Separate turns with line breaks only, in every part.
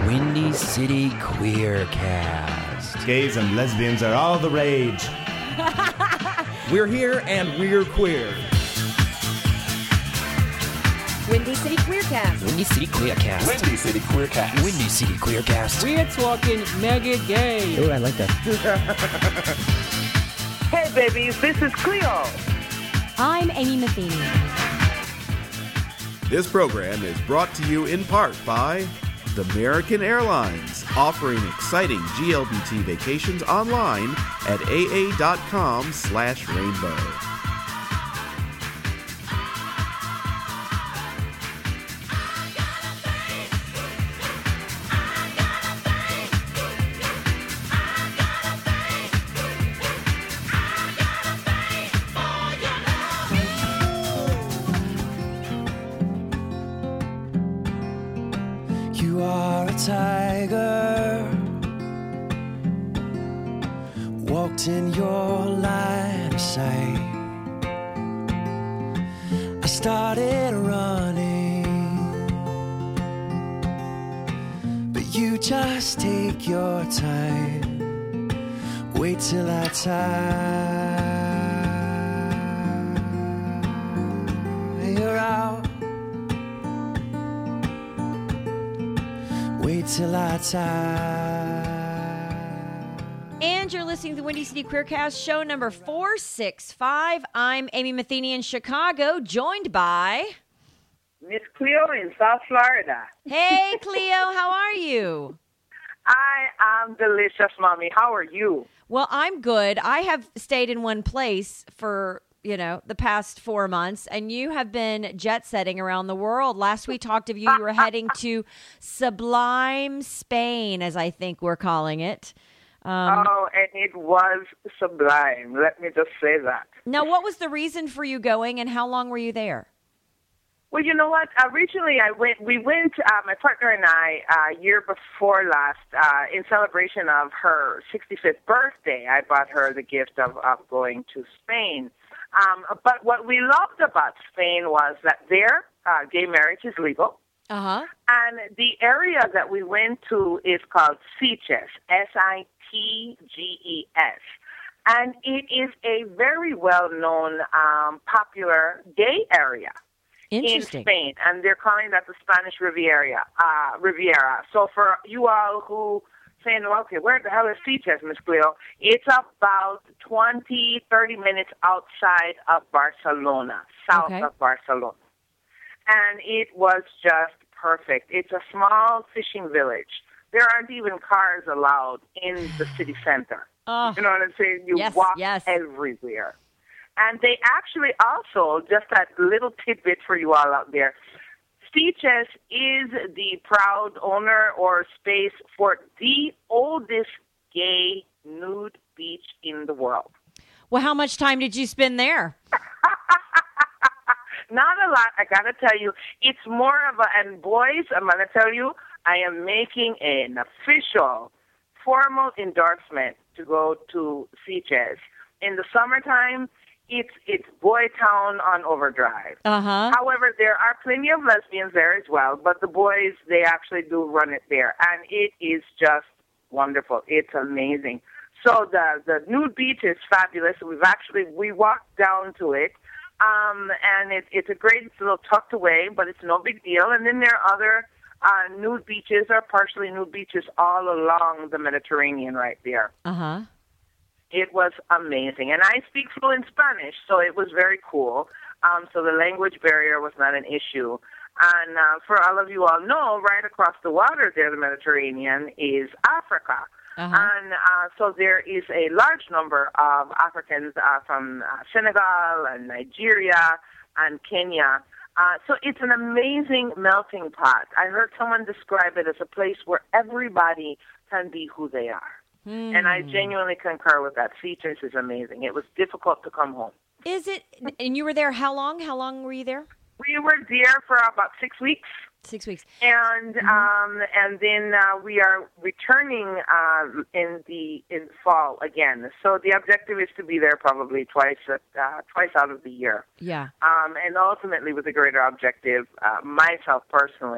Windy City Queercast.
Gays and lesbians are all the rage.
We're here and we're queer.
Windy City Queercast.
Windy City Queercast.
Windy City Queercast.
Windy City Queercast.
We're talking mega gay.
Oh, I like that.
Hey, babies, this is Cleo.
I'm Amy Matheny.
This program is brought to you in part by American Airlines, offering exciting GLBT vacations online at aa.com/rainbow.
You are a tiger, walked in your line of sight. I started running, but you just take your time. Wait till I tire out. Wait till I tie.
And you're listening to the Windy City Queercast, show number 465. I'm Amy Matheny in Chicago, joined by...
Miss Cleo in South Florida.
Hey, Cleo, how are you?
I am delicious, Mommy. How are you?
Well, I'm good. I have stayed in one place for... the past 4 months, and you have been jet-setting around the world. Last we talked of you, you were heading to Sublime, Spain, as I think we're calling it.
And it was sublime. Let me just say that.
Now, what was the reason for you going, and how long were you there?
Well, you know what? Originally, we went, my partner and I, year before last, in celebration of her 65th birthday. I bought her the gift of going to Spain. But what we loved about Spain was that there, gay marriage is legal.
Uh-huh.
And the area that we went to is called Sitges, Sitges. And it is a very well-known, popular gay area in Spain. And they're calling that the Spanish Riviera. So for you all who saying, okay, where the hell is Sitges, Miss Cleo? It's about 20, 30 minutes outside of Barcelona, south of Barcelona. And it was just perfect. It's a small fishing village. There aren't even cars allowed in the city center.
Oh.
You know what I'm saying? You walk everywhere. And they actually also, just that little tidbit for you all out there, Sitges is the proud owner or space for the oldest gay nude beach in the world.
Well, how much time did you spend there?
Not a lot, I got to tell you. It's more of and boys, I'm going to tell you, I am making an official, formal endorsement to go to Sitges. In the summertime, it's Boy Town on overdrive.
Uh-huh.
However, there are plenty of lesbians there as well, but the boys, they actually do run it there, and it is just wonderful. It's amazing. So the nude beach is fabulous. We walked down to it, and it's a great little tucked away, but it's no big deal. And then there are other nude beaches or partially nude beaches all along the Mediterranean right there.
Uh-huh.
It was amazing. And I speak fluent Spanish, so it was very cool. So the language barrier was not an issue. And for all of you all know, right across the water there, the Mediterranean, is Africa.
Uh-huh.
And so there is a large number of Africans from Senegal and Nigeria and Kenya. So it's an amazing melting pot. I heard someone describe it as a place where everybody can be who they are. And I genuinely concur with that. Sitges is amazing. It was difficult to come home.
Is it? And you were there how long? How long were you there?
We were there for about 6 weeks.
6 weeks.
And and then we are returning in fall again. So the objective is to be there probably twice out of the year.
Yeah.
And ultimately with a greater objective, myself personally,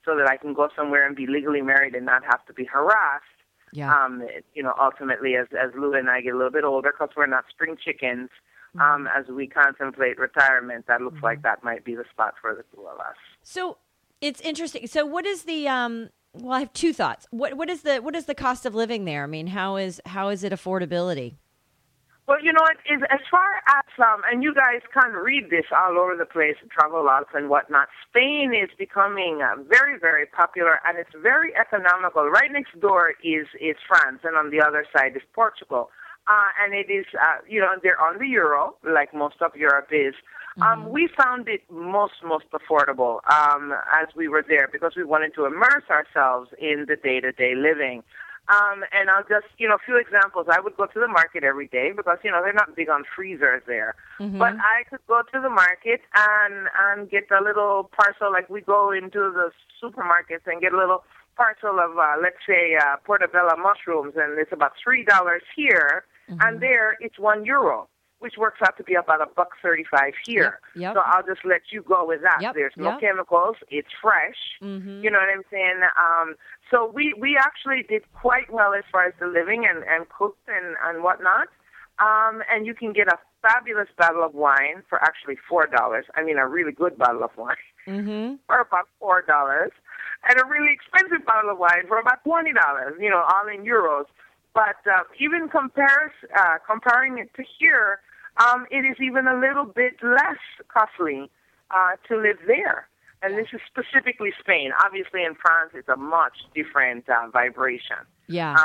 so that I can go somewhere and be legally married and not have to be harassed.
Yeah.
Ultimately, as Lou and I get a little bit older, because we're not spring chickens, as we contemplate retirement, that looks like that might be the spot for the two of us.
So it's interesting. So what is the well, I have two thoughts. What is the cost of living there? I mean, how is it affordability?
Well, as far as, and you guys can read this all over the place, travel logs and whatnot, Spain is becoming very, very popular, and it's very economical. Right next door is France, and on the other side is Portugal. And it is, they're on the euro, like most of Europe is. We found it most affordable as we were there because we wanted to immerse ourselves in the day-to-day living. And I'll just, a few examples. I would go to the market every day because, they're not big on freezers there. But I could go to the market and get a little parcel, like we go into the supermarkets and get a little parcel of, let's say, portobello mushrooms, and it's about $3 here, and there it's €1, which works out to be about $1.35 here.
Yep.
So I'll just let you go with that.
Yep.
There's no chemicals. It's fresh. You know what I'm saying? So we actually did quite well as far as the living and cooked and whatnot. And you can get a fabulous bottle of wine for actually $4. I mean, a really good bottle of wine for about $4. And a really expensive bottle of wine for about $20, all in euros. But even comparing it to here, it is even a little bit less costly to live there. And this is specifically Spain. Obviously, in France, it's a much different vibration.
Yeah.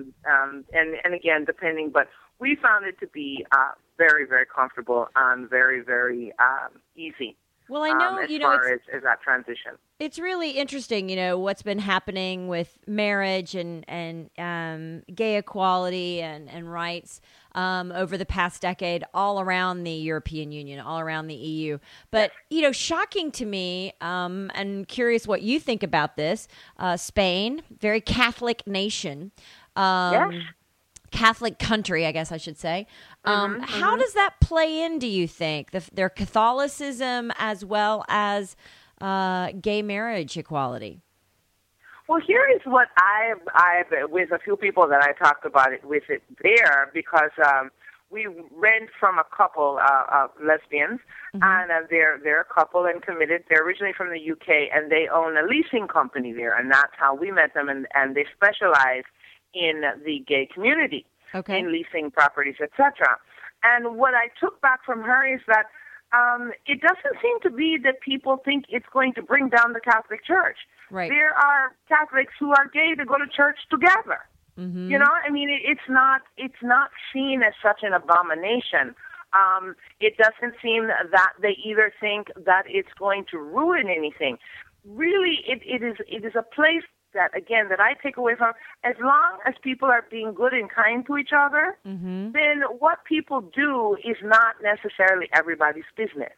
And again, depending, but we found it to be very, very comfortable and very, very easy.
Well, I know,
as far as that transition.
It's really interesting, what's been happening with marriage and gay equality and rights over the past decade all around the European Union, all around the EU. But, shocking to me, and curious what you think about this, Spain, very Catholic nation.
Yes.
Catholic country, I guess I should say. How does that play in, do you think, their Catholicism as well as gay marriage equality?
Well, here is what I've with a few people that I talked about it with it there, because we rent from a couple of lesbians, and they're a couple and committed. They're originally from the UK, and they own a leasing company there, and that's how we met them, and they specialize in the gay community, in leasing properties, etc. And what I took back from her is that it doesn't seem to be that people think it's going to bring down the Catholic Church.
Right.
There are Catholics who are gay that go to church together. I mean, it's not seen as such an abomination. It doesn't seem that they either think that it's going to ruin anything. Really, it is a place that, again, that I take away from, as long as people are being good and kind to each other, then what people do is not necessarily everybody's business.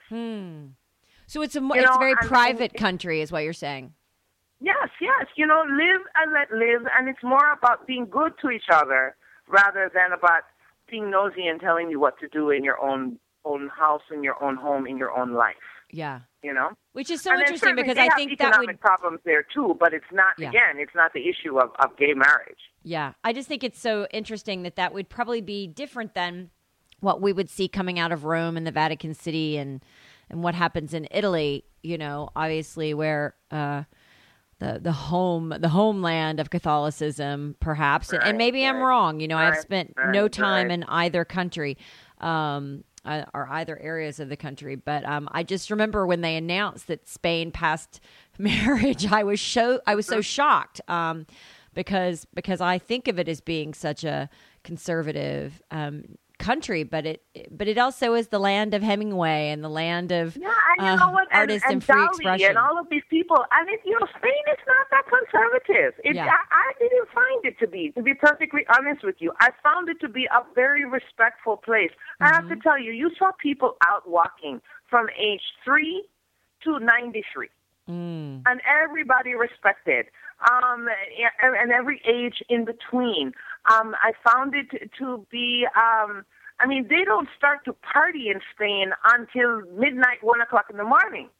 So it's a very private country is what you're saying.
Yes. Live and let live, and it's more about being good to each other rather than about being nosy and telling you what to do in your own house, in your own home, in your own life.
Yeah.
Which
is so interesting because I think that would...
economic problems there too, but it's not, again, it's not the issue of gay marriage.
Yeah. I just think it's so interesting that would probably be different than what we would see coming out of Rome and the Vatican City and what happens in Italy, obviously where the homeland of Catholicism, perhaps. Right, and maybe I'm wrong. I've spent no time in either country. Or either areas of the country. But I just remember when they announced that Spain passed marriage, I was so shocked because I think of it as being such a conservative country, but it also is the land of Hemingway and the land of artists and free expression.
And all of these people. And Spain is not that conservative. I didn't find it to be perfectly honest with you. I found it to be a very respectful place. I have to tell you, you saw people out walking from age 3 to 93. And everybody respected, and every age in between. I found it to be, they don't start to party in Spain until midnight, 1 o'clock in the morning.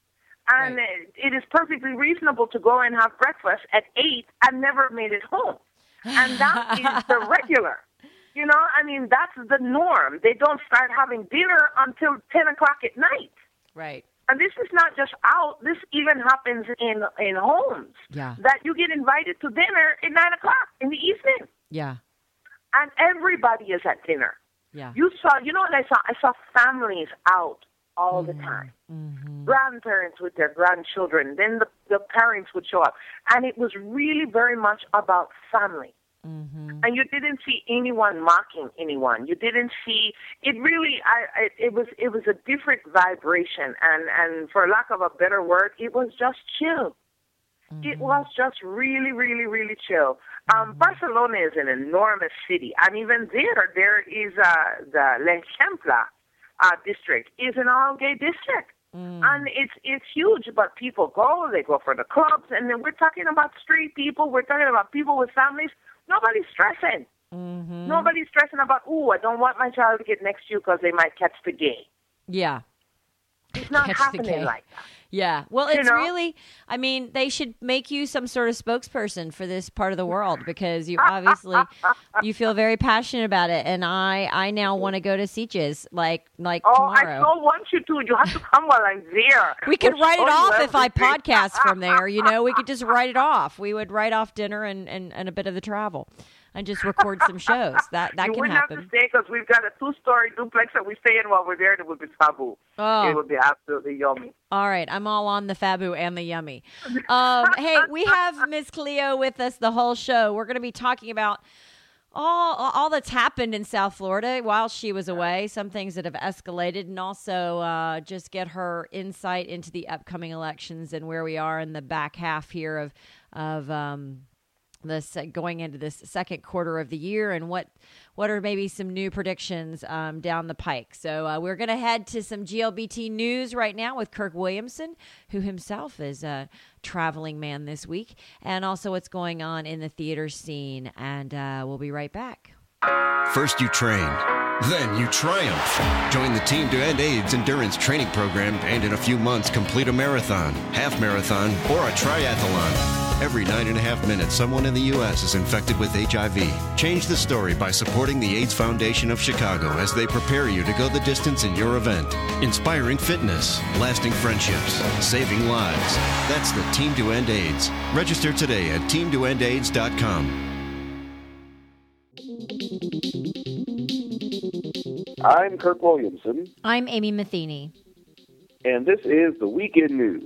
And it is perfectly reasonable to go and have breakfast at 8 and never made it home. And that is the regular. You know, I mean, that's the norm. They don't start having dinner until 10 o'clock at night.
Right.
And this is not just out. This even happens in homes.
Yeah.
That you get invited to dinner at 9 o'clock in the evening.
Yeah.
And everybody is at dinner.
Yeah.
You know what I saw? I saw families out all the time.
Mm-hmm.
Grandparents with their grandchildren. Then the parents would show up. And it was really very much about family.
Mm-hmm.
And you didn't see anyone mocking anyone. You didn't see it. Really, it was a different vibration, and for lack of a better word, it was just chill. Mm-hmm. It was just really, really, really chill. Barcelona is an enormous city, and even there is the L'Eixample district is an all-gay district. And it's huge, but people they go for the clubs, and then we're talking about street people, we're talking about people with families. Nobody's stressing. Mm-hmm. Nobody's stressing about, I don't want my child to get next to you because they might catch the gay.
Yeah.
It's not happening like that.
Yeah. Well, it's really, I mean, they should make you some sort of spokesperson for this part of the world because you obviously, you feel very passionate about it. And I now want to go to Sitges like tomorrow.
I so want you to. You have to come while I'm there.
We could write it off if I podcast from there. You know, we could just write it off. We would write off dinner and a bit of the travel. And just record some shows. That can happen. You wouldn't have to
stay because we've got a 2-story duplex that we stay in while we're there. And it would be fabu.
Oh.
It would be absolutely yummy.
All right. I'm all on the fabu and the yummy. Hey, we have Miss Cleo with us the whole show. We're going to be talking about all that's happened in South Florida while she was away, some things that have escalated, and also just get her insight into the upcoming elections and where we are in the back half here of going into this second quarter of the year, and what are maybe some new predictions down the pike. So we're going to head to some GLBT news right now with Kirk Williamson, who himself is a traveling man this week, and also what's going on in the theater scene. And we'll be right back.
First you train, then you triumph. Join the Team to End AIDS endurance training program and in a few months complete a marathon, half marathon, or a triathlon. Every 9.5 minutes, someone in the U.S. is infected with HIV. Change the story by supporting the AIDS Foundation of Chicago as they prepare you to go the distance in your event. Inspiring fitness, lasting friendships, saving lives. That's the Team to End AIDS. Register today at teamtoendaids.com.
I'm Kirk Williamson.
I'm Amy Matheny.
And this is the Weekend News.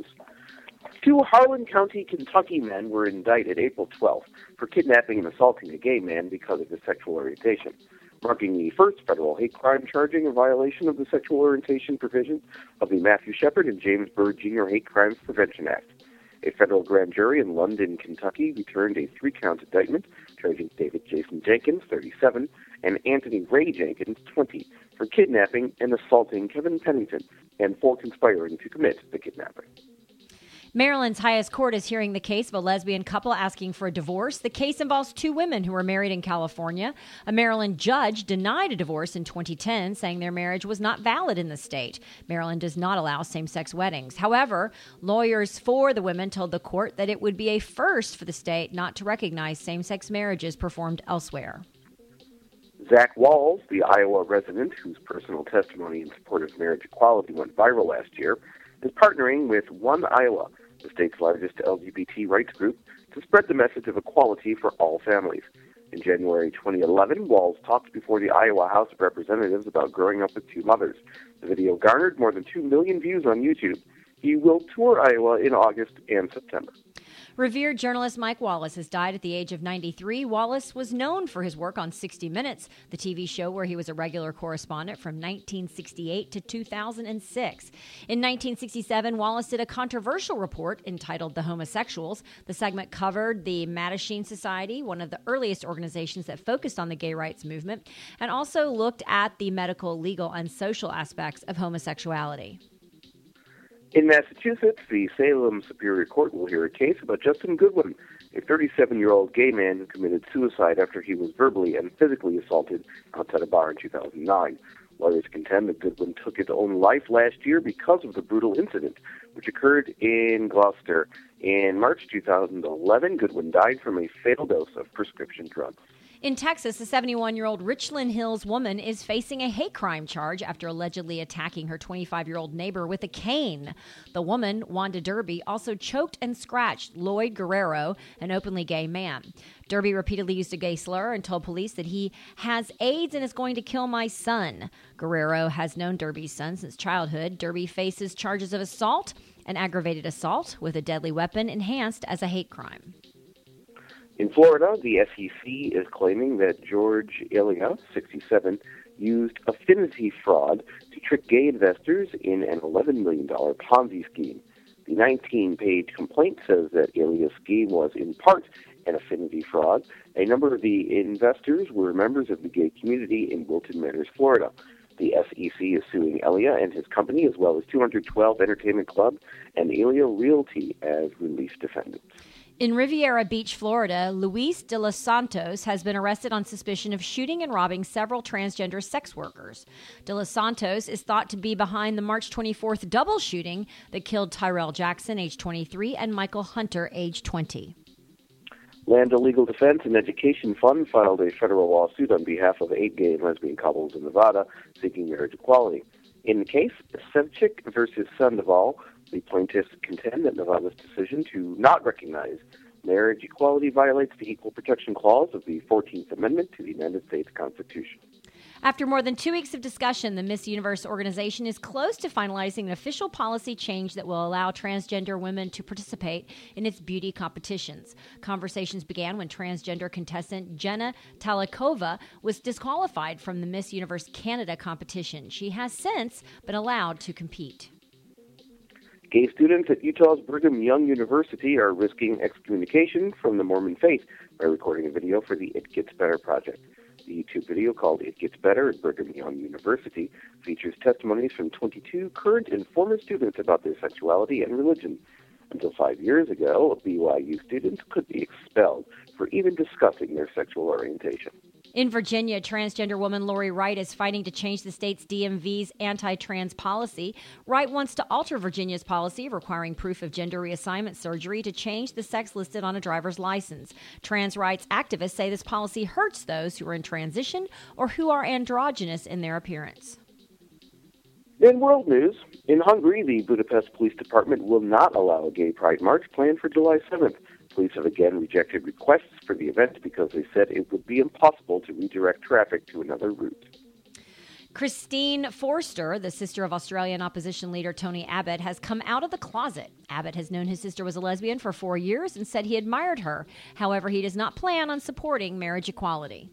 2 Harlan County, Kentucky men were indicted April 12th for kidnapping and assaulting a gay man because of his sexual orientation, marking the first federal hate crime charging a violation of the sexual orientation provisions of the Matthew Shepard and James Byrd Jr. Hate Crimes Prevention Act. A federal grand jury in London, Kentucky, returned a 3-count indictment charging David Jason Jenkins, 37, and Anthony Ray Jenkins, 20, for kidnapping and assaulting Kevin Pennington and for conspiring to commit the kidnapping.
Maryland's highest court is hearing the case of a lesbian couple asking for a divorce. The case involves 2 women who were married in California. A Maryland judge denied a divorce in 2010, saying their marriage was not valid in the state. Maryland does not allow same-sex weddings. However, lawyers for the women told the court that it would be a first for the state not to recognize same-sex marriages performed elsewhere.
Zach Walls, the Iowa resident whose personal testimony in support of marriage equality went viral last year, is partnering with One Iowa, the state's largest LGBT rights group, to spread the message of equality for all families. In January 2011, Walls talked before the Iowa House of Representatives about growing up with 2 mothers. The video garnered more than 2 million views on YouTube. He will tour Iowa in August and September.
Revered journalist Mike Wallace has died at the age of 93. Wallace was known for his work on 60 Minutes, the TV show where he was a regular correspondent from 1968 to 2006. In 1967, Wallace did a controversial report entitled The Homosexuals. The segment covered the Mattachine Society, one of the earliest organizations that focused on the gay rights movement, and also looked at the medical, legal, and social aspects of homosexuality.
In Massachusetts, the Salem Superior Court will hear a case about Justin Goodwin, a 37-year-old gay man who committed suicide after he was verbally and physically assaulted outside a bar in 2009. Lawyers contend that Goodwin took his own life last year because of the brutal incident, which occurred in Gloucester. In March 2011, Goodwin died from a fatal dose of prescription drugs.
In Texas, a 71-year-old Richland Hills woman is facing a hate crime charge after allegedly attacking her 25-year-old neighbor with a cane. The woman, Wanda Derby, also choked and scratched Lloyd Guerrero, an openly gay man. Derby repeatedly used a gay slur and told police that he has AIDS and is going to kill my son. Guerrero has known Derby's son since childhood. Derby faces charges of assault and aggravated assault with a deadly weapon enhanced as a hate crime.
In Florida, the SEC is claiming that George Elia, 67, used affinity fraud to trick gay investors in an $11 million Ponzi scheme. The 19-page complaint says that Elia's scheme was in part an affinity fraud. A number of the investors were members of the gay community in Wilton Manors, Florida. The SEC is suing Elia and his company, as well as 212 entertainment clubs and Elia Realty as relief defendants.
In Riviera Beach, Florida, Luis de los Santos has been arrested on suspicion of shooting and robbing several transgender sex workers. De los Santos is thought to be behind the March 24th double shooting that killed Tyrell Jackson, age 23, and Michael Hunter, age 20.
Lambda Legal Defense and Education Fund filed a federal lawsuit on behalf of 8 gay and lesbian couples in Nevada seeking marriage equality. In the case, Sevchik versus Sandoval, the plaintiffs contend that Nevada's decision to not recognize marriage equality violates the Equal Protection Clause of the 14th Amendment to the United States Constitution.
After more than 2 weeks of discussion, the Miss Universe organization is close to finalizing an official policy change that will allow transgender women to participate in its beauty competitions. Conversations began when transgender contestant Jenna Talikova was disqualified from the Miss Universe Canada competition. She has since been allowed to compete.
Gay students at Utah's Brigham Young University are risking excommunication from the Mormon faith by recording a video for the It Gets Better project. The YouTube video, called It Gets Better at Brigham Young University, features testimonies from 22 current and former students about their sexuality and religion. Until 5 years ago, BYU students could be expelled for even discussing their sexual orientation.
In Virginia, transgender woman Lori Wright is fighting to change the state's DMV's anti-trans policy. Wright wants to alter Virginia's policy requiring proof of gender reassignment surgery to change the sex listed on a driver's license. Trans rights activists say this policy hurts those who are in transition or who are androgynous in their appearance.
In world news, in Hungary, the Budapest Police Department will not allow a gay pride march planned for July 7th. Police have again rejected requests for the event because they said it would be impossible to redirect traffic to another route.
Christine Forster, the sister of Australian opposition leader Tony Abbott, has come out of the closet. Abbott has known his sister was a lesbian for 4 years and said he admired her. However, he does not plan on supporting marriage equality.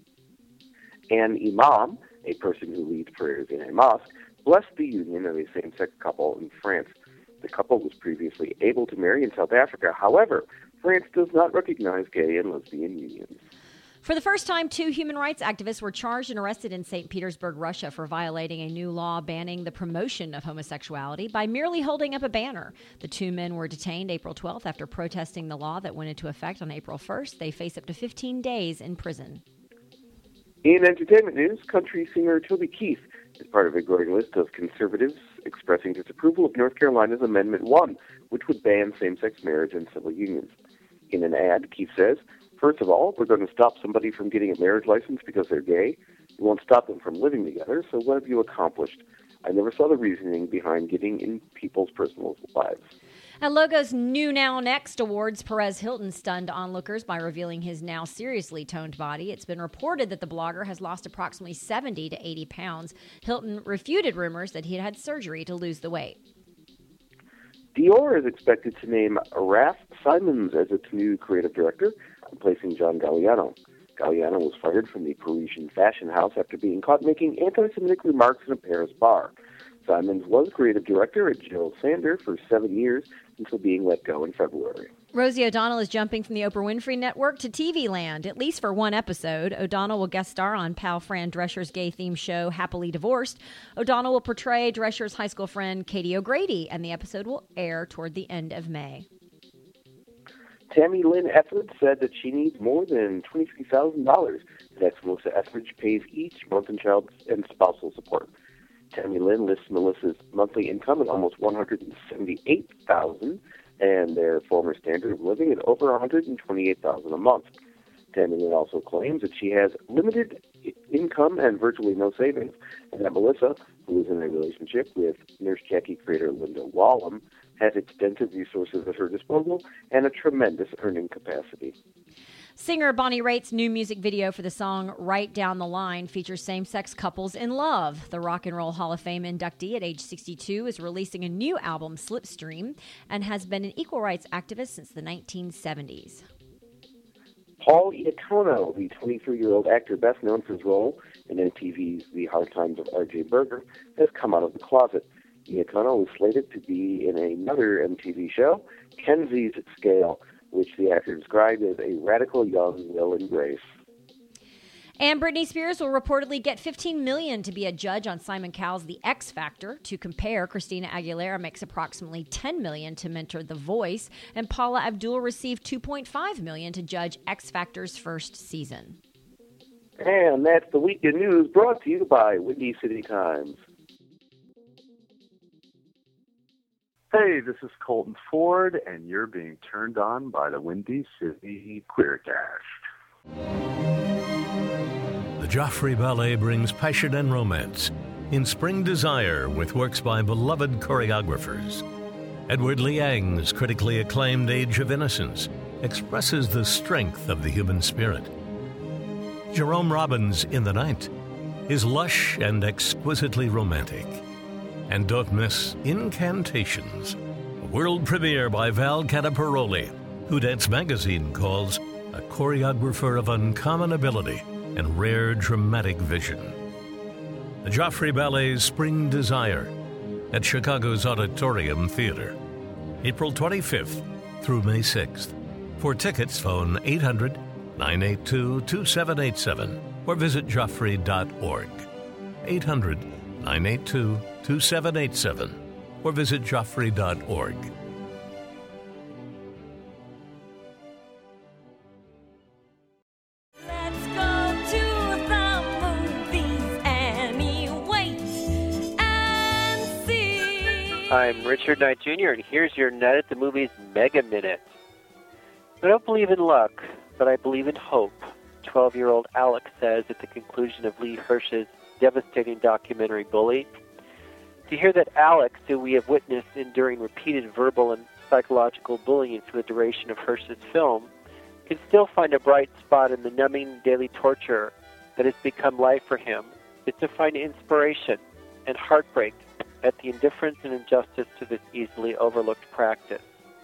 An imam, a person who leads prayers in a mosque, blessed the union of a same-sex couple in France. The couple was previously able to marry in South Africa. However, France does not recognize gay and lesbian unions.
For the first time, 2 human rights activists were charged and arrested in St. Petersburg, Russia, for violating a new law banning the promotion of homosexuality by merely holding up a banner. The 2 men were detained April 12th after protesting the law that went into effect on April 1st. They face up to 15 days in prison.
In entertainment news, country singer Toby Keith is part of a growing list of conservatives expressing disapproval of North Carolina's Amendment 1, which would ban same-sex marriage and civil unions. In an ad, Keith says, "First of all, we're going to stop somebody from getting a marriage license because they're gay. We won't stop them from living together, so what have you accomplished? I never saw the reasoning behind getting in people's personal lives."
At Logo's New Now Next Awards, Perez Hilton stunned onlookers by revealing his now seriously toned body. It's been reported that the blogger has lost approximately 70 to 80 pounds. Hilton refuted rumors that he had had surgery to lose the weight.
Dior is expected to name Raf Simons as its new creative director, replacing John Galliano. Galliano was fired from the Parisian fashion house after being caught making anti-Semitic remarks in a Paris bar. Simons was creative director at Jill Sander for 7 years until being let go in February.
Rosie O'Donnell is jumping from the Oprah Winfrey Network to TV land, at least for one episode. O'Donnell will guest star on pal Fran Drescher's gay-themed show, Happily Divorced. O'Donnell will portray Drescher's high school friend, Katie O'Grady, and the episode will air toward the end of May.
Tammy Lynn Etheridge said that she needs more than $23,000 that Melissa Etheridge pays each month in child and spousal support. Tammy Lynn lists Melissa's monthly income at almost $178,000, and their former standard of living at over $128,000 a month. Tammy Lynn also claims that she has limited income and virtually no savings, and that Melissa, who is in a relationship with Nurse Jackie creator Linda Wallum, has extensive resources at her disposal and a tremendous earning capacity.
Singer Bonnie Raitt's new music video for the song Right Down the Line features same-sex couples in love. The Rock and Roll Hall of Fame inductee at age 62 is releasing a new album, Slipstream, and has been an equal rights activist since the 1970s.
Paul Iacono, the 23-year-old actor best known for his role in MTV's The Hard Times of R.J. Berger, has come out of the closet. Iacono was slated to be in another MTV show, Kenzie's Scale, which the actor described as a radical young Will and Grace.
And Britney Spears will reportedly get $15 million to be a judge on Simon Cowell's The X Factor. To compare, Christina Aguilera makes approximately $10 million to mentor The Voice, and Paula Abdul received $2.5 million to judge X Factor's first season.
And that's the Week in News brought to you by Windy City Times.
Hey, this is Colton Ford, and you're being turned on by the Windy City Queercast.
The Joffrey Ballet brings passion and romance in Spring Desire with works by beloved choreographers. Edward Liang's critically acclaimed Age of Innocence expresses the strength of the human spirit. Jerome Robbins' In the Night is lush and exquisitely romantic. And don't miss Incantations, a world premiere by Val Cataparoli, who Dance Magazine calls a choreographer of uncommon ability and rare dramatic vision. The Joffrey Ballet's Spring Desire at Chicago's Auditorium Theater, April 25th through May 6th. For tickets, phone 800-982-2787 or visit joffrey.org. 800-982-2787 or visit joffrey.org.
Let's go to the movies anyway and see.
I'm Richard Knight Jr., and here's your Night at the Movies Mega Minute. I don't believe in luck, but I believe in hope, 12-year-old Alex says at the conclusion of Lee Hirsch's devastating documentary Bully. To hear that Alex, who we have witnessed enduring repeated verbal and psychological bullying for the duration of Hirsch's film, can still find a bright spot in the numbing daily torture that has become life for him, is to find inspiration and heartbreak at the indifference and injustice to this easily overlooked practice.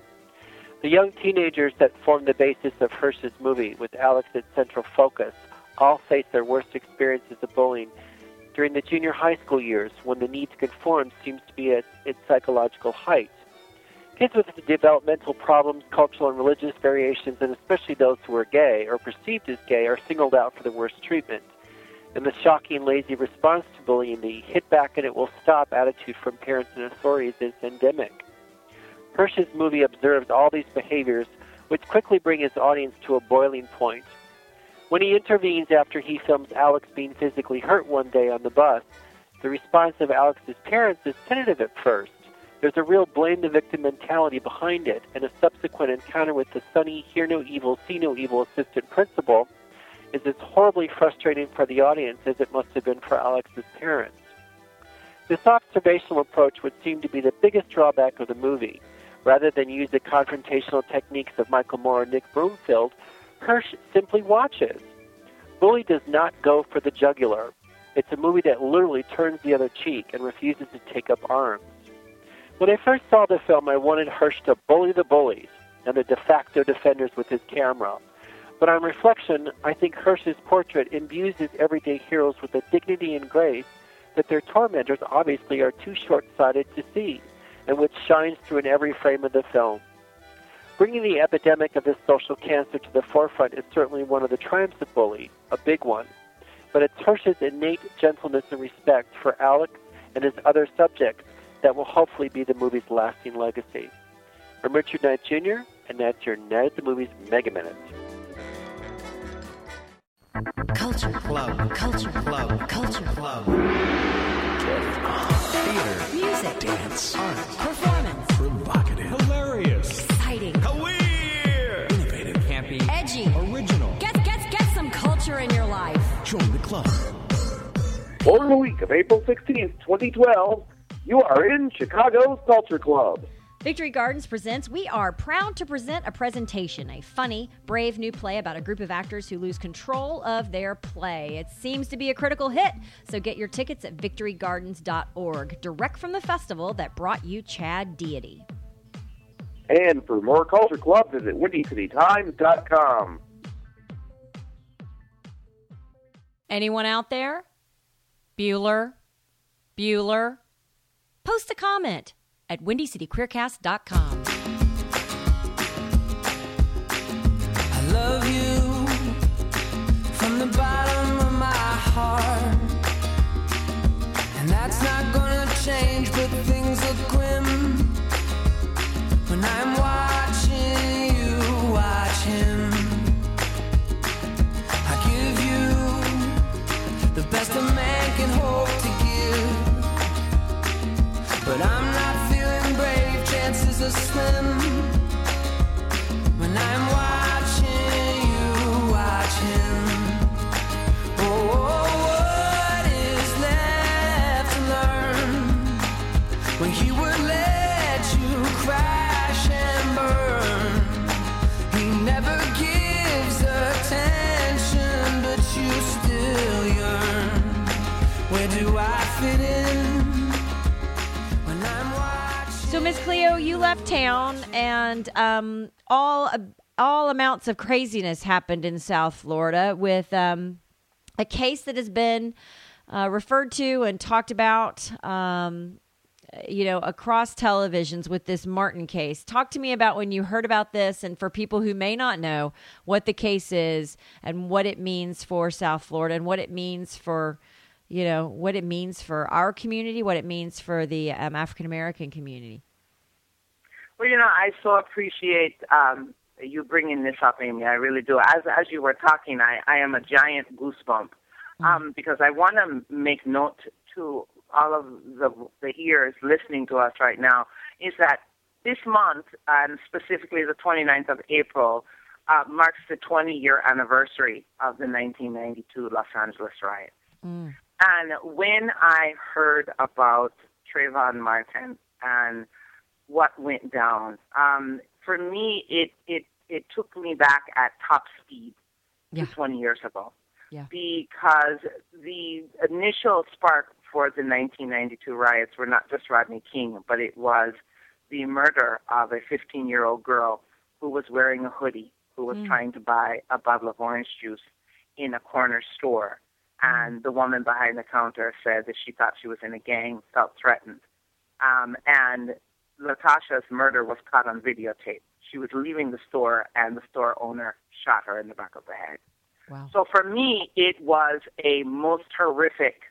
The young teenagers that form the basis of Hirsch's movie, with Alex at central focus, all face their worst experiences of bullying during the junior high school years, when the need to conform seems to be at its psychological height. Kids with developmental problems, cultural and religious variations, and especially those who are gay or perceived as gay, are singled out for the worst treatment. And the shocking, lazy response to bullying, the hit back and it will stop attitude from parents and authorities, is endemic. Hirsch's movie observes all these behaviors, which quickly bring his audience to a boiling point. When he intervenes after he films Alex being physically hurt one day on the bus, the response of Alex's parents is tentative at first. There's a real blame-the-victim mentality behind it, and a subsequent encounter with the sunny, hear no evil, see no evil assistant principal is as horribly frustrating for the audience as it must have been for Alex's parents. This observational approach would seem to be the biggest drawback of the movie. Rather than use the confrontational techniques of Michael Moore and Nick Broomfield, Hirsch simply watches. Bully does not go for the jugular. It's a movie that literally turns the other cheek and refuses to take up arms. When I first saw the film, I wanted Hirsch to bully the bullies and the de facto defenders with his camera. But on reflection, I think Hirsch's portrait imbues his everyday heroes with a dignity and grace that their tormentors obviously are too short-sighted to see, and which shines through in every frame of the film. Bringing the epidemic of this social cancer to the forefront is certainly one of the triumphs of Bully, a big one. But it's Hirsch's innate gentleness and respect for Alex and his other subjects that will hopefully be the movie's lasting legacy. I'm Richard Knight Jr., and that's your Night at the Movies Mega Minute.
Culture Club, Culture Club, Culture Club.
Theater.
Music.
Dance.
Art. Performance.
Provocative.
Hilarious.
Exciting.
Queer.
Innovative.
Campy. Edgy.
Original.
Get some culture in your life.
Join the club.
For the week of April 16th, 2012, you are in Chicago's Culture Club.
Victory Gardens presents We Are Proud to Present a Presentation, a funny, brave new play about a group of actors who lose control of their play. It seems to be a critical hit, so get your tickets at victorygardens.org, direct from the festival that brought you Chad Deity.
And for more Culture Club, visit WindyCityTimes.com.
Anyone out there? Bueller? Post a comment at WindyCityQueercast.com.
I love you from the bottom of my heart, and that's not gonna change, but things look grim when I'm watching you watch him. I give you the best a man can hope to give, but I'm not brave, chances are slim when I'm watching you watch him. Oh, what is left to learn when he would let you crash and burn? He never gives attention, but you still yearn. Where do I fit in?
So, Miss Cleo, you left town, and all amounts of craziness happened in South Florida with a case that has been referred to and talked about, across televisions with this Martin case. Talk to me about when you heard about this, and for people who may not know what the case is and what it means for South Florida and what it means for what it means for our community, what it means for the African-American community.
Well, I so appreciate you bringing this up, Amy. I really do. As you were talking, I am a giant goosebump because I want to make note to all of the ears listening to us right now is that this month, and specifically the 29th of April, marks the 20-year anniversary of the 1992 Los Angeles riots. Mm. And when I heard about Trayvon Martin and what went down, for me, it took me back at top speed to 20 years ago. Yeah. Because the initial spark for the 1992 riots were not just Rodney King, but it was the murder of a 15-year-old girl who was wearing a hoodie, who was trying to buy a bottle of orange juice in a corner store. And the woman behind the counter said that she thought she was in a gang, felt threatened. And Latasha's murder was caught on videotape. She was leaving the store, and the store owner shot her in the back of the head. Wow. So for me, it was a most horrific,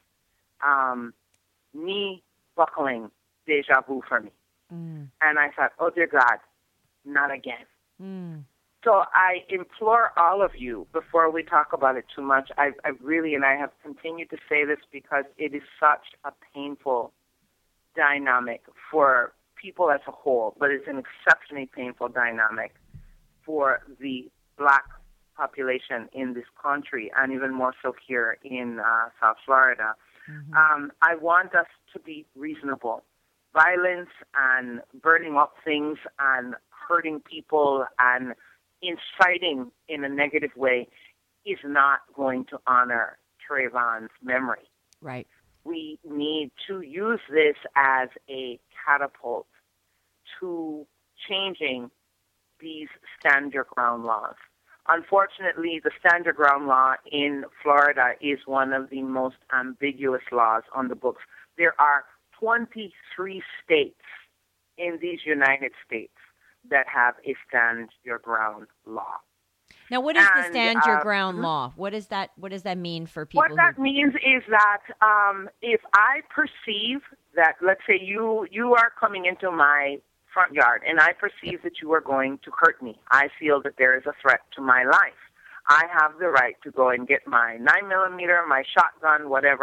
knee-buckling deja vu for me. Mm. And I thought, oh, dear God, not again. Mm. So I implore all of you, before we talk about it too much, I really, and I have continued to say this because it is such a painful dynamic for people as a whole, but it's an exceptionally painful dynamic for the black population in this country, and even more so here in South Florida. Mm-hmm. I want us to be reasonable. Violence and burning up things and hurting people and inciting in a negative way is not going to honor Trayvon's memory.
Right.
We need to use this as a catapult to changing these stand your ground laws. Unfortunately, the stand your ground law in Florida is one of the most ambiguous laws on the books. There are 23 states in these United States that have a stand your ground law.
Now, what is the stand your ground law? What does that mean for people?
What that means is that if I perceive that, let's say you are coming into my front yard and I perceive that you are going to hurt me, I feel that there is a threat to my life, I have the right to go and get my 9mm, my shotgun, whatever,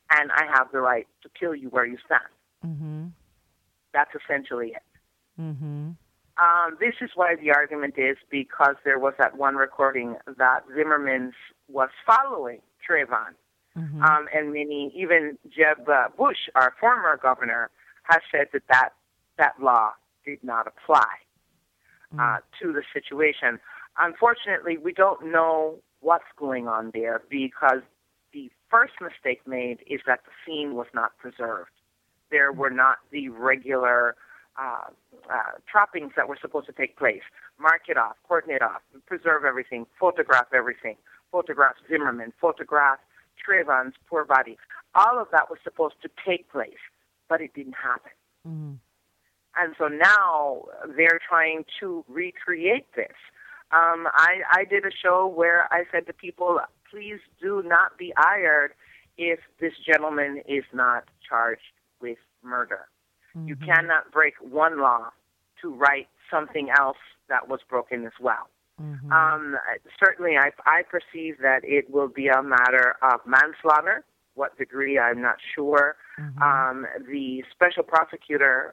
and I have the right to kill you where you stand.
Mm-hmm.
That's essentially it.
Mm-hmm.
This is why the argument is because there was that one recording that Zimmerman was following Trayvon.
Mm-hmm.
And many, even Jeb Bush, our former governor, has said that law did not apply to the situation. Unfortunately, we don't know what's going on there because the first mistake made is that the scene was not preserved. There were not the regular trappings that were supposed to take place. Mark it off, coordinate off, preserve everything, photograph Zimmerman, photograph Trayvon's poor body. All of that was supposed to take place, but it didn't happen.
Mm-hmm.
And so now they're trying to recreate this. I did a show where I said to people, please do not be ired if this gentleman is not charged with murder. Mm-hmm. You cannot break one law to right something else that was broken as well. Mm-hmm. Certainly, I perceive that it will be a matter of manslaughter. What degree, I'm not sure. Mm-hmm. The special prosecutor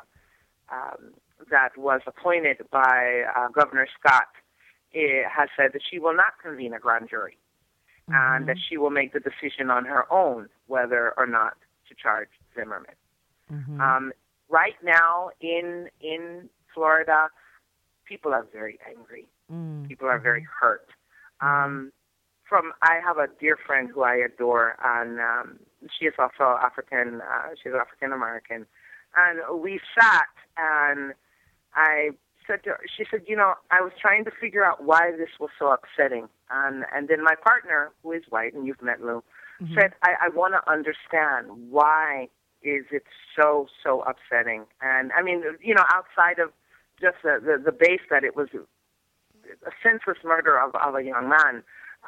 that was appointed by Governor Scott has said that she will not convene a grand jury, mm-hmm. and that she will make the decision on her own whether or not to charge Zimmerman. Mm-hmm. Right now in Florida, people are very angry. Mm-hmm. People are very hurt. I have a dear friend who I adore, and she is also African. She's African American, and we sat, and I said to her, she said, I was trying to figure out why this was so upsetting, and then my partner, who is white, and you've met Lou, mm-hmm. said, I want to understand why is it so upsetting, and I mean, outside of just the base that it was a senseless murder of a young man.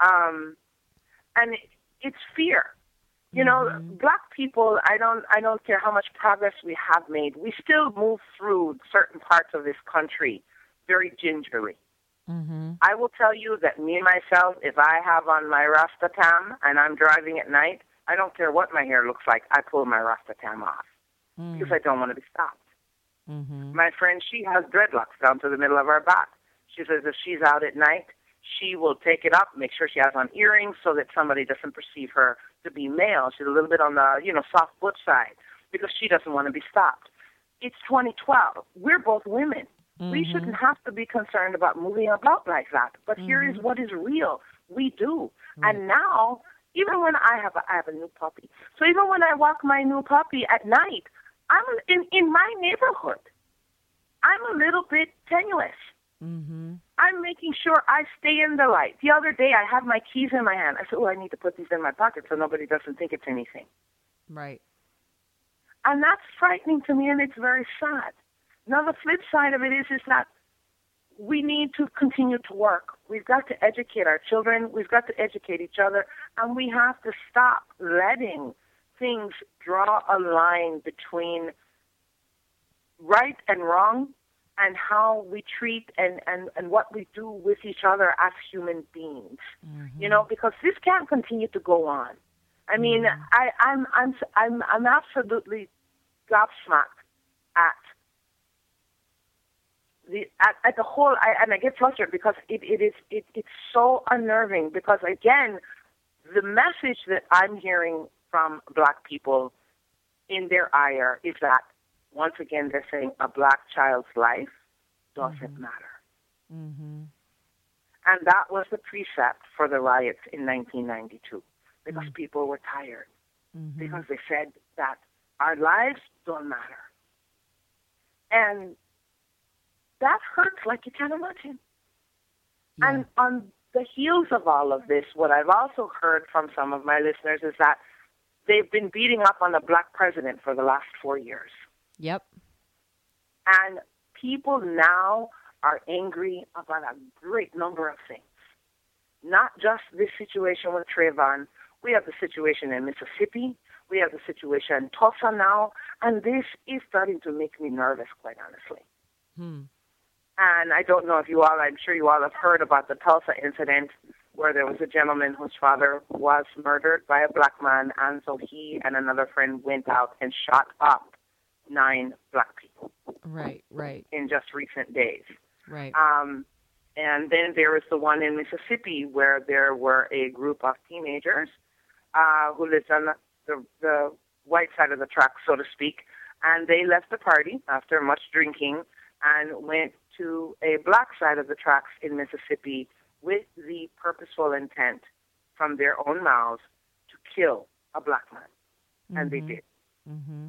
And it's fear. Mm-hmm. Black people, I don't care how much progress we have made, we still move through certain parts of this country very gingerly. Mm-hmm. I will tell you that me, myself, if I have on my Rasta tam and I'm driving at night, I don't care what my hair looks like, I pull my Rasta tam off because I don't want to be stopped. Mm-hmm. My friend, she has dreadlocks down to the middle of her back. She says if she's out at night, she will take it up, make sure she has on earrings so that somebody doesn't perceive her to be male. She's a little bit on the, soft foot side because she doesn't want to be stopped. It's 2012. We're both women. Mm-hmm. We shouldn't have to be concerned about moving about like that. But mm-hmm. here is what is real. We do. Right. And now, even when I have a new puppy, so even when I walk my new puppy at night, I'm in my neighborhood. I'm a little bit tenuous. Mm-hmm. I'm making sure I stay in the light. The other day, I had my keys in my hand. I said, I need to put these in my pocket so nobody doesn't think it's anything.
Right.
And that's frightening to me, and it's very sad. Now, the flip side of it is that we need to continue to work. We've got to educate our children. We've got to educate each other. And we have to stop letting things draw a line between right and wrong and how we treat and what we do with each other as human beings. Mm-hmm. Because this can't continue to go on. I mean, mm-hmm. I'm absolutely gobsmacked at the whole, and I get flustered because it's so unnerving because, again, the message that I'm hearing from black people in their ire is that, once again, they're saying a black child's life doesn't mm-hmm. matter. Mm-hmm. And that was the precept for the riots in 1992 because mm-hmm. people were tired mm-hmm. because they said that our lives don't matter. And that hurts like you can't imagine. Yeah. And on the heels of all of this, what I've also heard from some of my listeners is that they've been beating up on the black president for the last 4 years.
Yep.
And people now are angry about a great number of things. Not just this situation with Trayvon. We have the situation in Mississippi. We have the situation in Tulsa now. And this is starting to make me nervous, quite honestly. And I don't know if I'm sure you all have heard about the Tulsa incident where there was a gentleman whose father was murdered by a black man, and so he and another friend went out and shot up 9 black people.
Right.
In just recent days.
Right.
And then there was the one in Mississippi where there were a group of teenagers who lived on the white side of the track, so to speak, and they left the party after much drinking and went to a black side of the tracks in Mississippi with the purposeful intent from their own mouths to kill a black man. Mm-hmm. And they did.
Mm-hmm.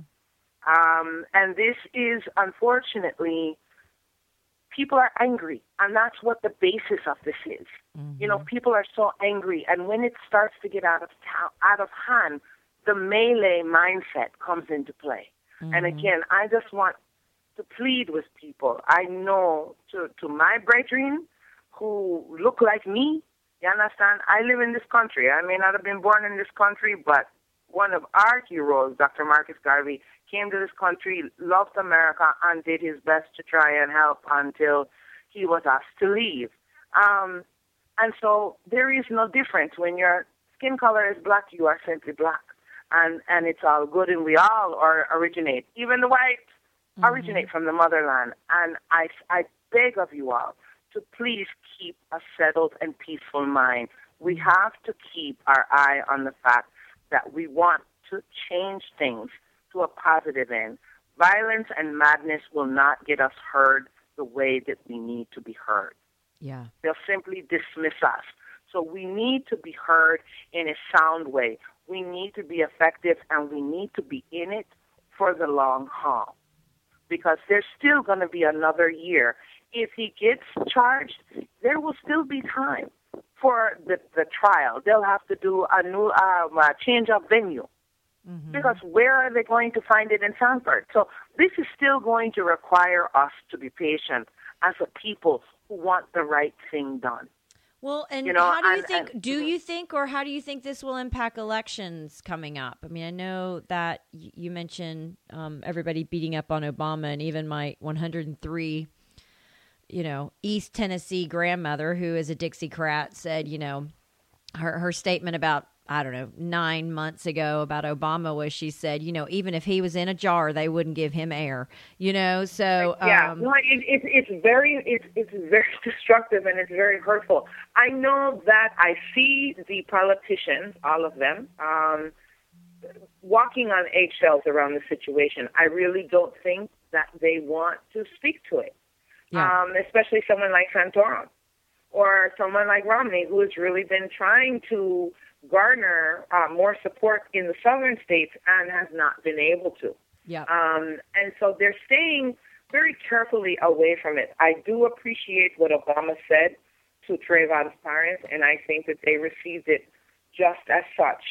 And this is, unfortunately, people are angry, and that's what the basis of this is. Mm-hmm. You know, people are so angry, and when it starts to get out of hand, the melee mindset comes into play. Mm-hmm. And again, I just want to plead with people. I know to my brethren who look like me, you understand, I live in this country. I may not have been born in this country, but one of our heroes, Dr. Marcus Garvey, came to this country, loved America, and did his best to try and help until he was asked to leave. And so there is no difference. When your skin color is black, you are simply black. And it's all good, and we all originate. Even the whites originate from the motherland. And I beg of you all to please keep a settled and peaceful mind. We have to keep our eye on the fact that we want to change things to a positive end. Violence and madness will not get us heard the way that we need to be heard.
Yeah.
They'll simply dismiss us. So we need to be heard in a sound way. We need to be effective, and we need to be in it for the long haul. Because there's still going to be another year. If he gets charged, there will still be time for the trial. They'll have to do a new change of venue. Mm-hmm. Because where are they going to find it in Sanford? So this is still going to require us to be patient as a people who want the right thing done.
Well, and how do you think, how do you think this will impact elections coming up? I mean, I know that you mentioned everybody beating up on Obama, and even my 103, East Tennessee grandmother, who is a Dixiecrat, said, her statement about, 9 months ago about Obama was, she said, even if he was in a jar, they wouldn't give him air, so.
Yeah, it's very destructive, and it's very hurtful. I know that I see the politicians, all of them, walking on eggshells around the situation. I really don't think that they want to speak to it, especially someone like Santorum or someone like Romney, who has really been trying to garner more support in the southern states and has not been able to.
Yeah.
And so they're staying very carefully away from it. I do appreciate what Obama said to Trayvon's parents, and I think that they received it just as such.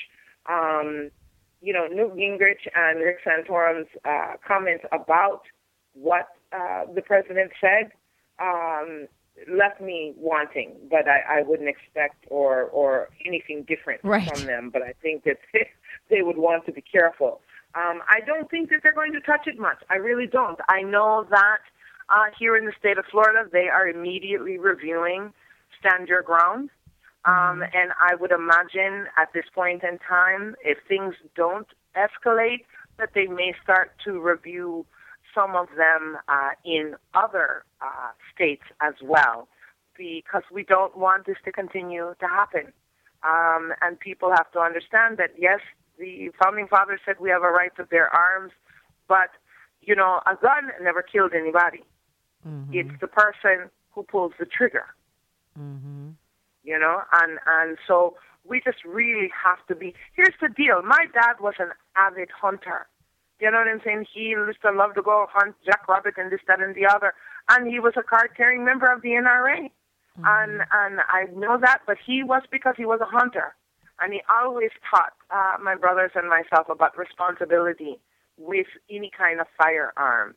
Newt Gingrich and Rick Santorum's comments about what the president said left me wanting, but I wouldn't expect or anything different from them. But I think that they would want to be careful. I don't think that they're going to touch it much. I really don't. I know that here in the state of Florida, they are immediately reviewing Stand Your Ground. And I would imagine at this point in time, if things don't escalate, that they may start to review some of them in other states as well, because we don't want this to continue to happen. And people have to understand that, yes, the Founding Fathers said we have a right to bear arms, but, a gun never killed anybody. Mm-hmm. It's the person who pulls the trigger.
Mm-hmm.
And so we just really have to be. Here's the deal. My dad was an avid hunter. You know what I'm saying? He used to love to go hunt jackrabbit and this, that, and the other. And he was a card-carrying member of the NRA. Mm-hmm. And I know that, but he was because he was a hunter. And he always taught my brothers and myself about responsibility with any kind of firearm.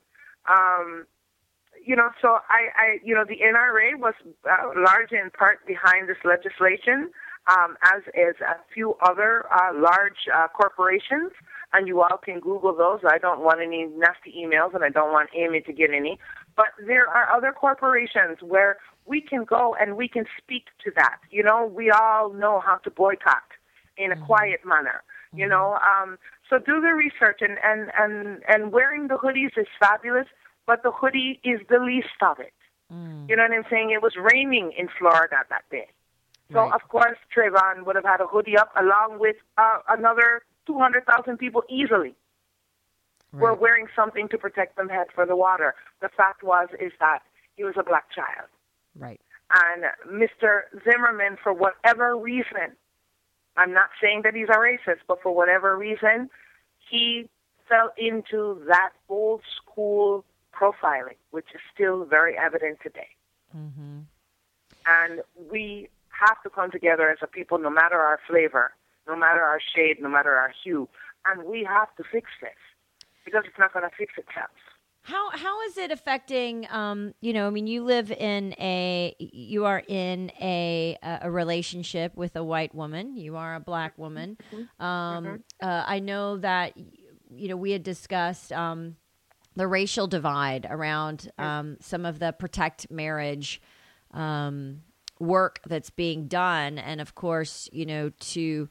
So the NRA was large in part behind this legislation, as is a few other large corporations. And you all can Google those. I don't want any nasty emails, and I don't want Amy to get any. But there are other corporations where we can go and we can speak to that. You know, we all know how to boycott in a quiet manner. You know, so do the research, and wearing the hoodies is fabulous, but the hoodie is the least of it. You know what I'm saying? It was raining in Florida that day. So,
Right.
of course, Trayvon would have had a hoodie up along with another 200,000 people easily. Were wearing something to protect them head for the water. The fact is that he was a black child.
Right.
And Mr. Zimmerman, for whatever reason, I'm not saying that he's a racist, but for whatever reason, he fell into that old school profiling, which is still very evident today.
Mm-hmm.
And we have to come together as a people, no matter our flavor, no matter our shade, no matter our hue, and we have to fix this because it's not going to fix itself.
How is it affecting? You know, I mean, you are in a relationship with a white woman. You are a black woman. I know that we had discussed the racial divide around some of the Protect Marriage work that's being done, and of course, to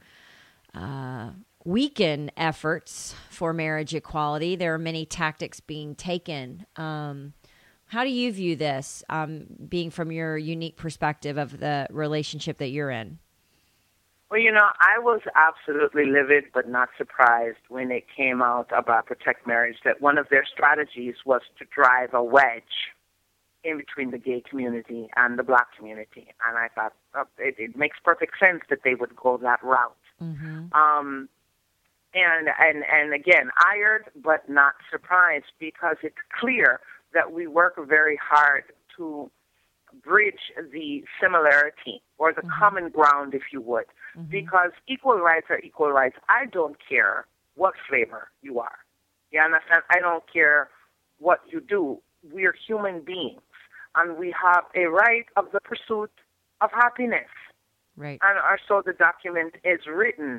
weaken efforts for marriage equality. There are many tactics being taken. How do you view this, being from your unique perspective of the relationship that you're in?
Well, I was absolutely livid but not surprised when it came out about Protect Marriage that one of their strategies was to drive a wedge in between the gay community and the black community. And I thought it makes perfect sense that they would go that route. Mm-hmm. And again, ironed but not surprised, because it's clear that we work very hard to bridge the similarity or the common ground, if you would, because equal rights are equal rights. I don't care what flavor you are. You understand? I don't care what you do. We are human beings, and we have a right of the pursuit of happiness.
Right.
And so the document is written.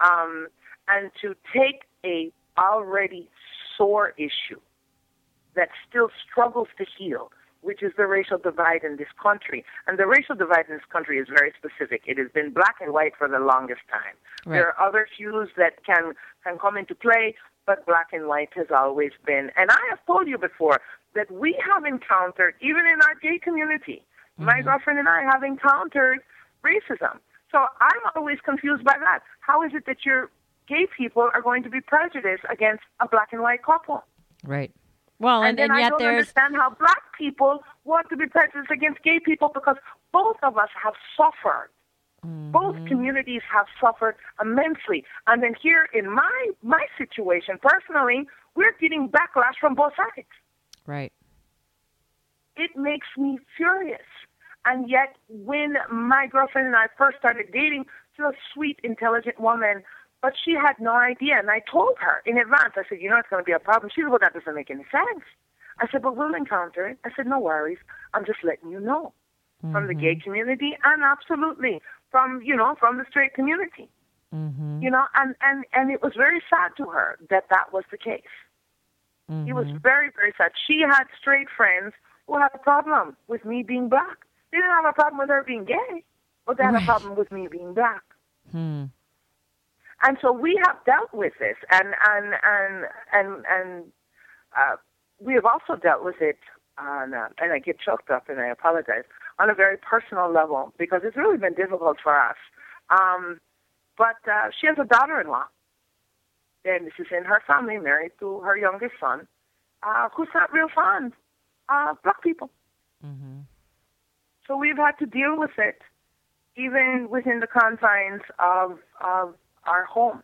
And to take a already sore issue that still struggles to heal, which is the racial divide in this country. And the racial divide in this country is very specific. It has been black and white for the longest time.
Right.
There are other hues that can come into play, but black and white has always been. And I have told you before that we have encountered, even in our gay community, my girlfriend and I have encountered racism. So I'm always confused by that. How is it that your gay people are going to be prejudiced against a black and white couple?
Right. Well, and
then I
yet
don't
there's
understand how black people want to be prejudiced against gay people, because both of us have suffered. Both communities have suffered immensely. And then here in my situation, personally, we're getting backlash from both sides.
right.
It makes me furious. And yet, when my girlfriend and I first started dating, she was a sweet, intelligent woman, but she had no idea. And I told her in advance, I said, it's going to be a problem. She said, well, that doesn't make any sense. I said, but we'll encounter it. I said, no worries. I'm just letting you know. From the gay community, and absolutely from the straight community. And it was very sad to her that was the case. It was very, very sad. She had straight friends who had a problem with me being black. They didn't have a problem with her being gay, but they had a problem with me being black. And so we have dealt with this, and we have also dealt with it on, and I get choked up, and I apologize, on a very personal level, because it's really been difficult for us. But she has a daughter-in-law, and this is in her family, married to her youngest son, who's not real fond of black people. So we've had to deal with it, even within the confines of our home,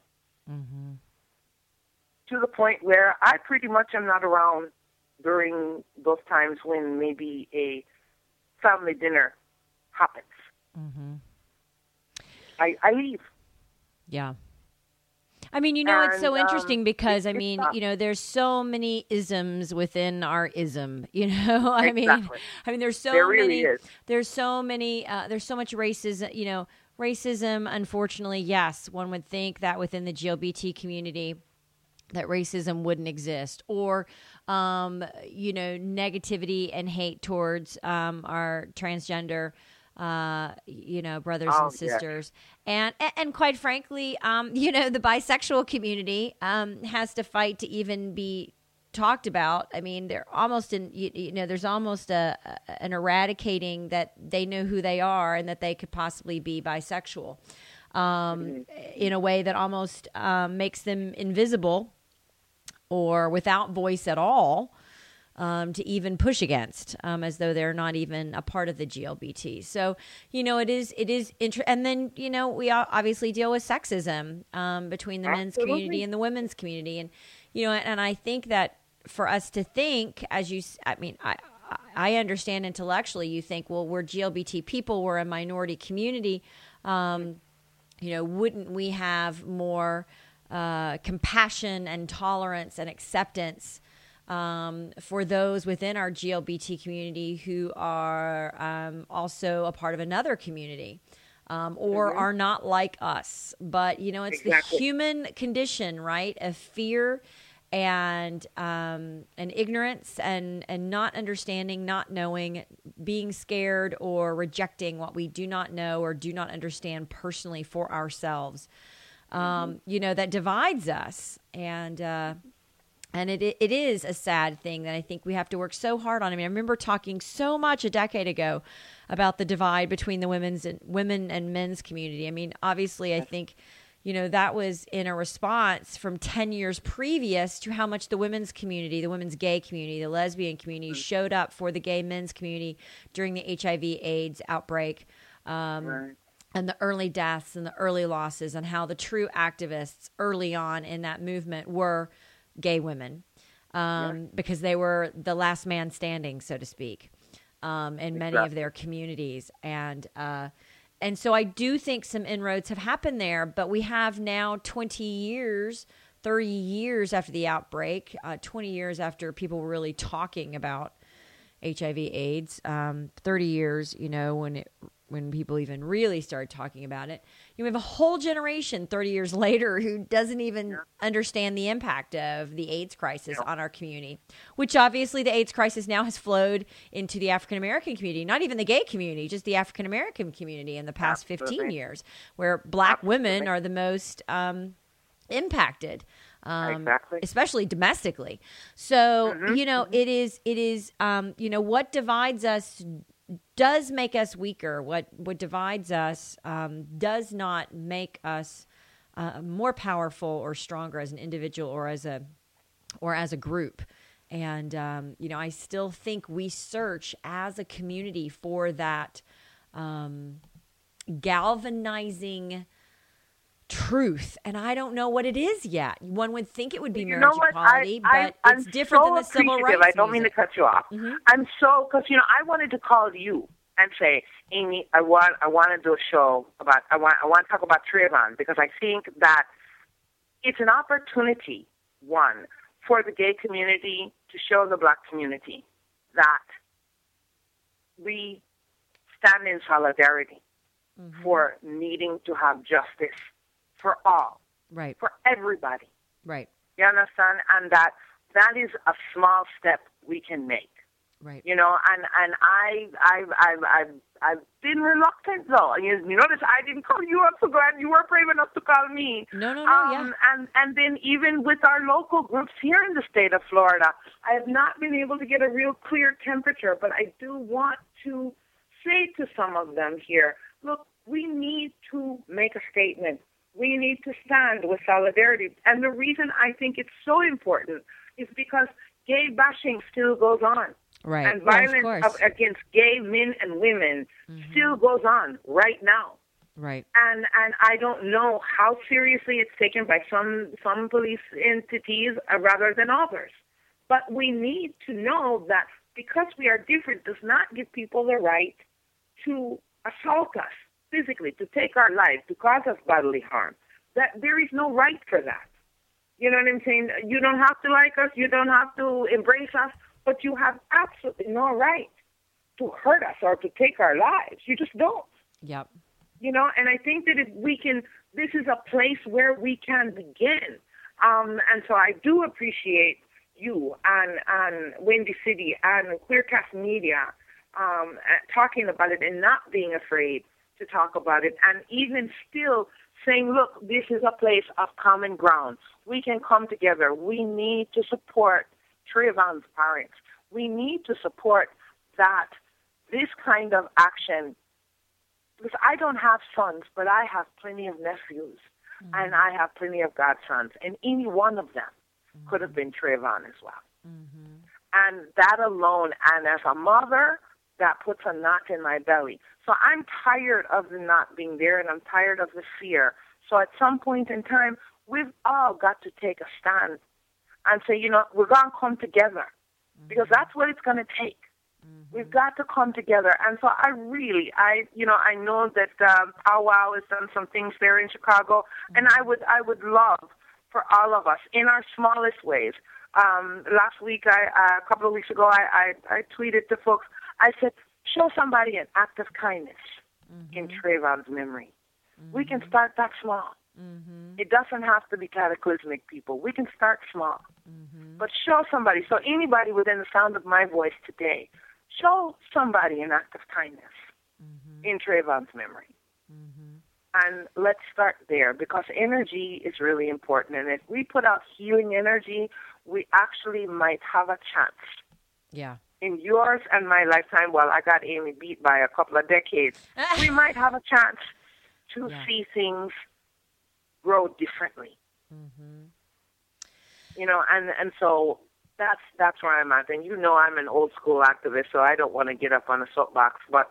to the point where I pretty much am not around during those times when maybe a family dinner happens. I leave.
Yeah. I mean, it's so interesting because, there's so many isms within our ism, I mean, there's so many, there's so many, there's so much racism, racism, unfortunately, yes, one would think that within the LGBT community, that racism wouldn't exist, or, negativity and hate towards our transgender, brothers and sisters. Yeah. And quite frankly, the bisexual community has to fight to even be talked about. I mean, they're almost there's almost an eradicating that they know who they are and that they could possibly be bisexual in a way that almost makes them invisible or without voice at all to even push against, as though they're not even a part of the GLBT. So, it is and then, we obviously deal with sexism between the men's community and the women's community. And, and I think that for us to think, I understand intellectually, you think, well, we're GLBT people, we're a minority community. Wouldn't we have more compassion and tolerance and acceptance for those within our GLBT community who are also a part of another community or are not like us? But, it's the human condition, right, of fear and ignorance and not understanding, not knowing, being scared or rejecting what we do not know or do not understand personally for ourselves. That divides us. And it is a sad thing that I think we have to work so hard on. I remember talking so much a decade ago about the divide between the women and men's community. Obviously, I think, that was in a response from 10 years previous to how much the women's community, the women's gay community, the lesbian community showed up for the gay men's community during the HIV/AIDS outbreak. And the early deaths and the early losses, and how the true activists early on in that movement were gay women, because they were the last man standing, so to speak, in many of their communities. And so I do think some inroads have happened there, but we have now 20 years, 30 years after the outbreak, 20 years after people were really talking about HIV/AIDS, 30 years, when people even really started talking about it. You have a whole generation 30 years later who doesn't even understand the impact of the AIDS crisis on our community, which obviously the AIDS crisis now has flowed into the African-American community, not even the gay community, just the African-American community in the past 15 years, where Black women are the most impacted, especially domestically. So, it is, what divides us does make us weaker. What divides us does not make us more powerful or stronger as an individual or as a group. And I still think we search as a community for that galvanizing truth, and I don't know what it is yet. One would think it would be marriage equality, but it's different than the civil rights.
I don't mean to cut you off. I'm so, because I wanted to call you and say, Amy, I want to do a show about, I want to talk about Trayvon, because I think that it's an opportunity, one, for the gay community to show the Black community that we stand in solidarity for needing to have justice for all,
right?
For everybody,
right?
You understand? And that is a small step we can make,
right?
And I've been reluctant though. You notice I didn't call you up, so glad you were brave enough to call me.
No, yeah.
And then even with our local groups here in the state of Florida, I have not been able to get a real clear temperature, but I do want to say to some of them here, look, we need to make a statement. We need to stand with solidarity. And the reason I think it's so important is because gay bashing still goes on.
Right.
And violence against gay men and women still goes on right now.
Right.
And I don't know how seriously it's taken by some police entities rather than others. But we need to know that because we are different does not give people the right to assault us physically, to take our lives, to cause us bodily harm. That there is no right for that. You know what I'm saying? You don't have to like us, you don't have to embrace us, but you have absolutely no right to hurt us or to take our lives. You just don't.
Yep.
And I think that if we can, this is a place where we can begin. And so I do appreciate you and Windy City and Queercast Media talking about it and not being afraid to talk about it, and even still saying, look, this is a place of common ground. We can come together. We need to support Trayvon's parents. We need to support that, this kind of action. Because I don't have sons, but I have plenty of nephews, and I have plenty of godsons, and any one of them could have been Trayvon as well. And that alone, and as a mother, that puts a knot in my belly. So I'm tired of the knot being there, and I'm tired of the fear. So at some point in time, we've all got to take a stand and say, you know, we're going to come together, because that's what it's going to take. We've got to come together. And so I know that Powwow has done some things there in Chicago, and I would love for all of us in our smallest ways. Last week, a couple of weeks ago, I tweeted to folks, I said, show somebody an act of kindness in Trayvon's memory. We can start that small. It doesn't have to be cataclysmic, people. We can start small. But show somebody. So anybody within the sound of my voice today, show somebody an act of kindness in Trayvon's memory. And let's start there, because energy is really important. And if we put out healing energy, we actually might have a chance.
Yeah.
In yours and my lifetime, well, I got Amy beat by a couple of decades, we might have a chance to see things grow differently. You know, and so that's where I'm at. And you know I'm an old school activist, so I don't want to get up on a soapbox, but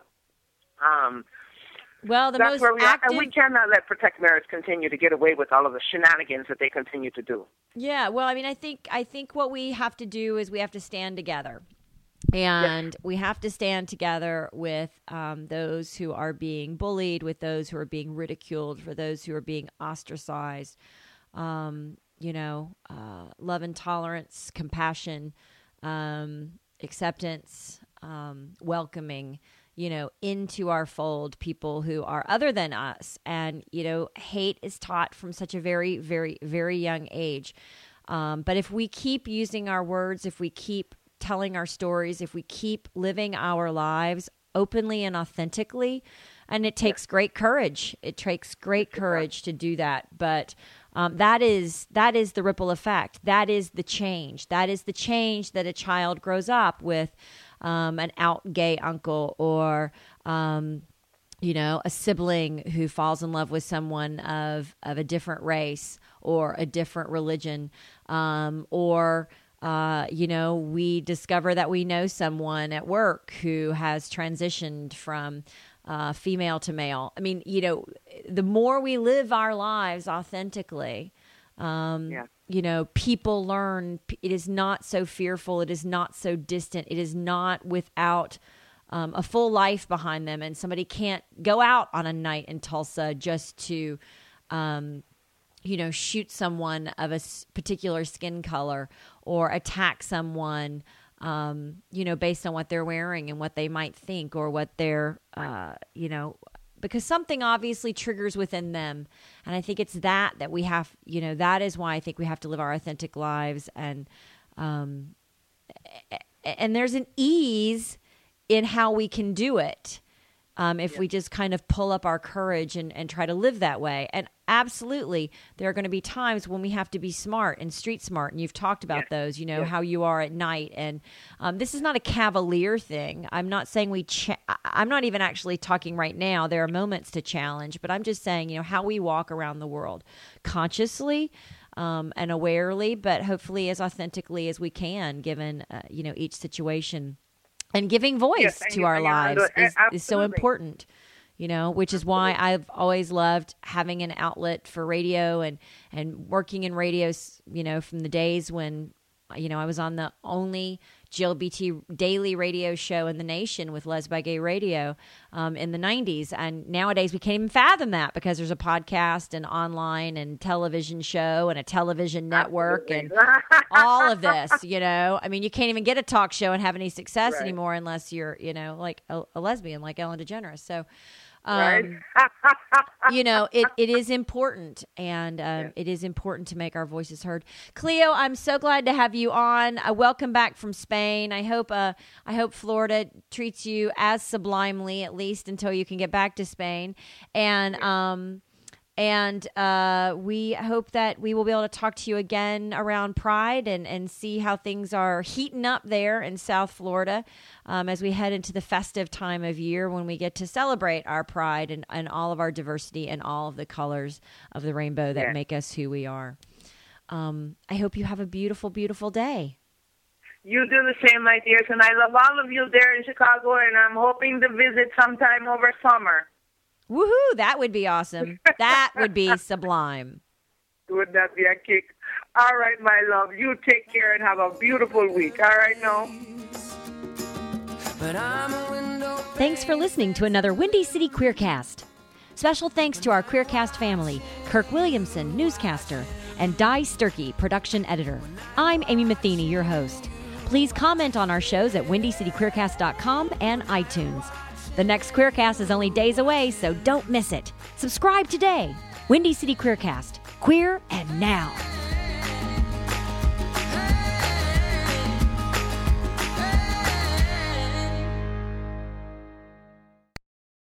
well,
that's most where we are. And we cannot let Protect Marriage continue to get away with all of the shenanigans that they continue to do.
Yeah, well, I mean, I think what we have to do is we have to stand together. And we have to stand together with those who are being bullied, with those who are being ridiculed, for those who are being ostracized. Love and tolerance, compassion, acceptance, welcoming, into our fold people who are other than us. And, hate is taught from such a very, very, very young age. But if we keep using our words, if we keep telling our stories, if we keep living our lives openly and authentically, and it takes great courage. It takes great courage to do that. But that is the ripple effect. That is the change. That is the change that a child grows up with an out gay uncle, or a sibling who falls in love with someone of a different race or a different religion, we discover that we know someone at work who has transitioned from female to male. I mean, the more we live our lives authentically, people learn it is not so fearful. It is not so distant. It is not without a full life behind them. And somebody can't go out on a night in Tulsa just to, shoot someone of a particular skin color, or attack someone, based on what they're wearing and what they might think, or what they're, because something obviously triggers within them. And I think it's that we have, that is why I think we have to live our authentic lives. And there's an ease in how we can do it. If we just kind of pull up our courage and try to live that way. And absolutely, there are going to be times when we have to be smart and street smart. And you've talked about those, how you are at night. And this is not a cavalier thing. I'm not saying I'm not even actually talking right now. There are moments to challenge, but I'm just saying, how we walk around the world consciously and awarely, but hopefully as authentically as we can, given, each situation. And giving voice to our lives is so important, which is why I've always loved having an outlet for radio and working in radio, from the days when, I was on the only GLBT daily radio show in the nation with Les by Gay Radio in the 90s. And nowadays we can't even fathom that, because there's a podcast and online and television show and a television network and all of this, I mean, you can't even get a talk show and have any success anymore unless you're, like a lesbian like Ellen DeGeneres. So
Right?
You know, it is important, and it is important to make our voices heard. Cleo, I'm so glad to have you on. Welcome back from Spain. I hope Florida treats you as sublimely, at least until you can get back to Spain. And we hope that we will be able to talk to you again around Pride and see how things are heating up there in South Florida as we head into the festive time of year when we get to celebrate our pride and all of our diversity and all of the colors of the rainbow that make us who we are. I hope you have a beautiful, beautiful day.
You do the same, my dears, and I love all of you there in Chicago, and I'm hoping to visit sometime over summer.
Woohoo! That would be awesome. That would be sublime.
Would that be a kick? All right, my love. You take care and have a beautiful week. All right, now.
Thanks for listening to another Windy City Queercast. Special thanks to our Queercast family, Kirk Williamson, newscaster, and Di Sturkey, production editor. I'm Amy Matheny, your host. Please comment on our shows at WindyCityQueercast.com and iTunes. The next Queercast is only days away, so don't miss it. Subscribe today. Windy City Queercast. Queer and now.